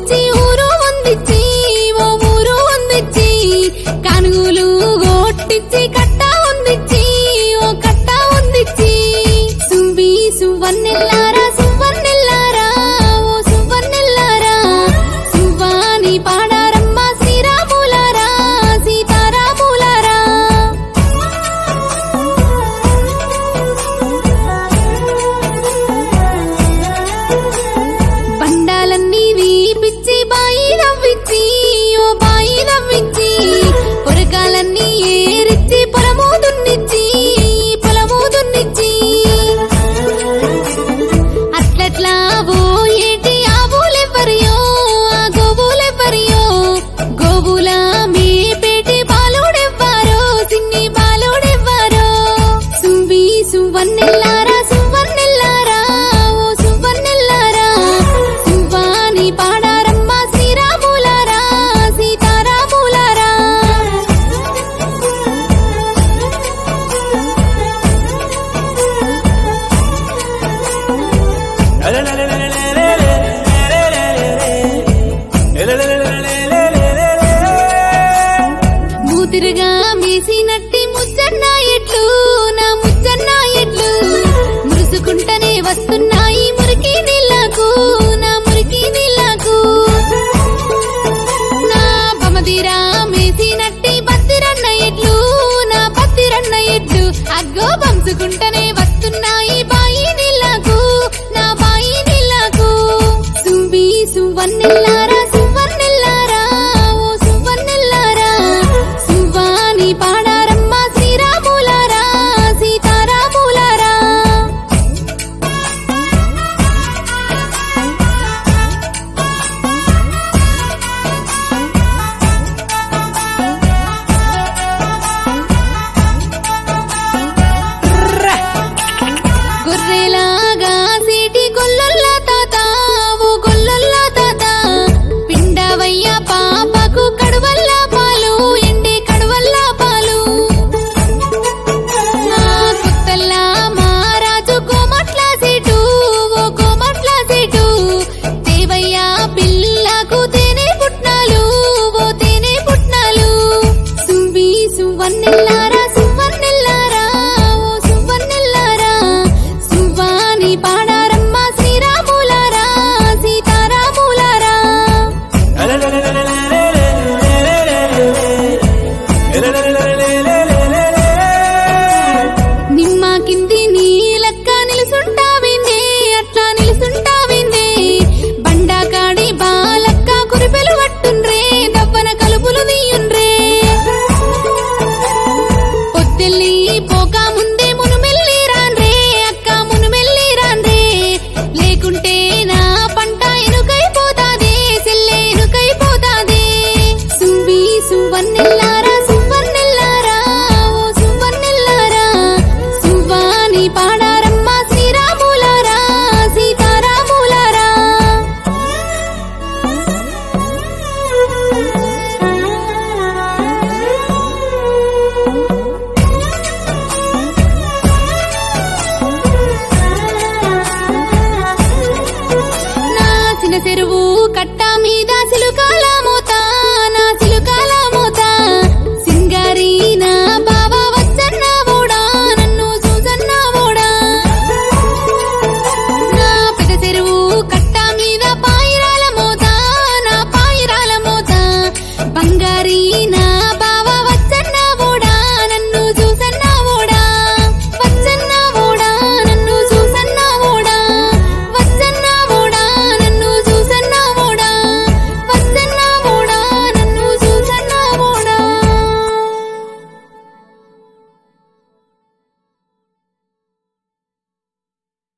వందిచ్చి ఊరు వందిచ్చి ఓ ఊరు వందిచ్చి కానుగులు గొట్టిచ్చి కట్ట వందిచ్చి ఓ కట్ట వందిచ్చి సుంబి సువన్నెల్లారా సువన్నెల్లారా ఓ సువన్నెల్లారా సువాని పాడారమ్మ శ్రీరాములారా సీతారాములారా బండాలన్నీ వీపిచ్చి బాయి నవ్విచ్చి ఓ బాయి నవ్విచ్చి పొరకాలన్నీ ఏరిచ్చి పొలము దున్నిచ్చి పొలము దున్నిచ్చి అట్లట్లా ఓ ఏటి ఆవులెవ్వరియో ఆ గోవులెవ్వరియో గోవుల మీ పేటి బాలుడెవ్వారో సిన్ని బాలుడెవ్వారో సుంబి సువన్నెల్లారా సువన్నెల్లారా ఓ సువన్నెల్లారా సువాని పాడారమ్మ శ్రీరాములారా సీతారాములారా మూతిరుగా మేసినట్టి ముచ్చన్న ఎట్లు నా ముచ్చన్న ఎట్లు మురుసుకుంటనే వస్తున్నాయి మురికి నీళ్ళకు నా మురికి నీళ్ళకు నా బమదిరా మేసినట్టి బత్తిరన్న ఎట్లు నా బత్తిరన్న ఎట్లు అగ్గో బంసుకుంటనే వస్తున్నాయి బాయి నీళ్ళకు నా బాయి నీళ్ళకు సుంబి సువన్నెల్లారా